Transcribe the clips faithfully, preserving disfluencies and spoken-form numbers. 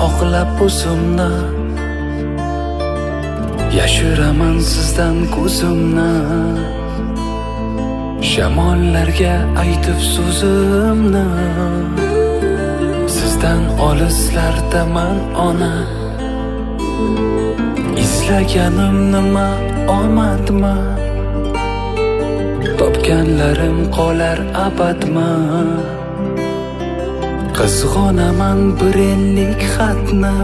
oqlab o'zimni, yashiraman sizdan ko'zimni. Shamollarga aytib so'zimni, sizdan olislardaman ona. Izlaganim nima omadmi, topganlarim qolar abadmi. Qizg'onaman bir enlik xatni,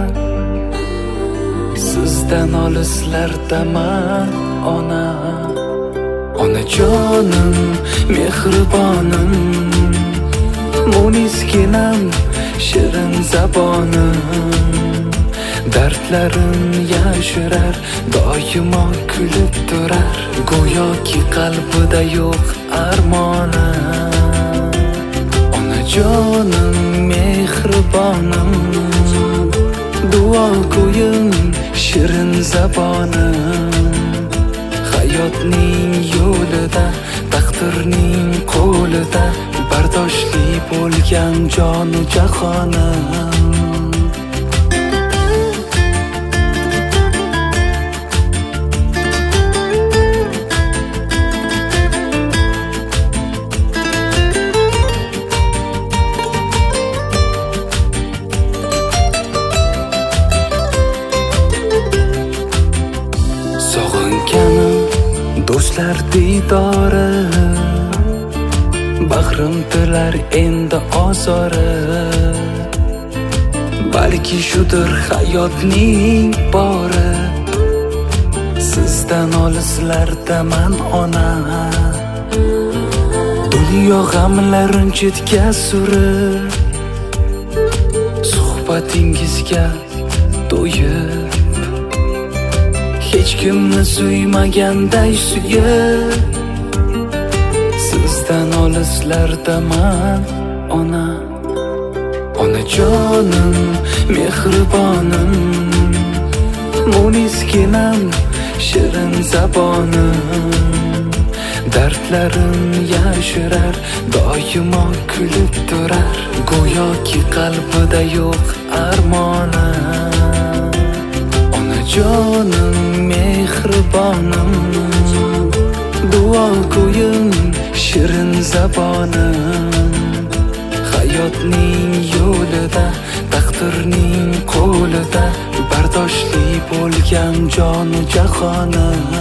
sizdan olislardaman ona. Onajonim, mehribonim, muniskinam, shirin zabonim. Dardlarim yashirar, doimo kulib turar, go'yoki qalbida yo'q armoni. Onajonim, mehribonim, duo go'yim, shirin zabonim. Hayotning yo'lida, taqdirning qo'lida, bardoshli bo'lgan jonu jahonim. Sog'inganim do'stlar diydori, bag'rim tilar endi ozori. Balki shudir hayotning bori, sizdan olislardaman ona. Dunyo g'amlarini chetga surib, suhbatingizga to'yib, hech kimni suymaganday suyib, sizdan olislardaman ona. Onajonim, mehribonim, muniskinam, shirin zabonim. Dardlarim yashirar, doimo kulib turar, go'yoki qalbida yo'q armoni. Onajonim, mehribonim, duo go'yim, shirin zabonim. Hayotning yo'lida, taqdirning qo'lida, bardoshli bo'lgan jonu jahonim.